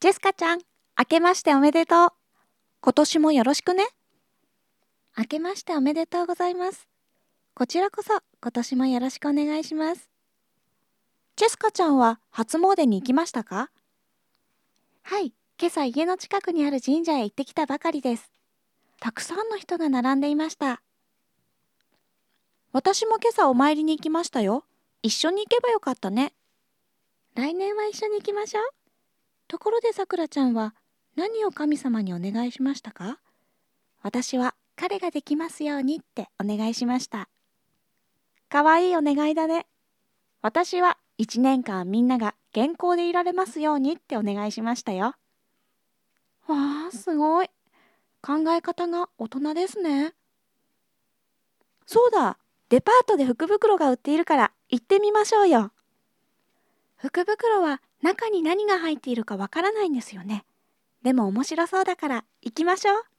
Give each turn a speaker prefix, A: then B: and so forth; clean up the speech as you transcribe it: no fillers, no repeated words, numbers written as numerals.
A: ジェスカちゃん、明けましておめでとう。今年もよろしくね。明けましておめでとうございます。こちらこそ今年もよろしくお願いします。ジェスカちゃんは初詣に行きましたか？はい、今朝家の近くにある神社へ行ってきたばかりです。たくさんの人が並んでいました。私も今朝お参りに行きましたよ。一緒に行けばよかったね。来年は一緒に行きましょう。ところでさくらちゃんは何を神様にお願いしましたか？私は彼ができますようにってお願いしました。かわいいお願いだね。私は1年間みんなが健康でいられますようにってお願いしましたよ。わあ、すごい。考え方が大人ですね。そうだ、デパートで福袋が売っているから行ってみましょうよ。福袋は中に何が入っているかわからないんですよね。でも面白そうだから行きましょう。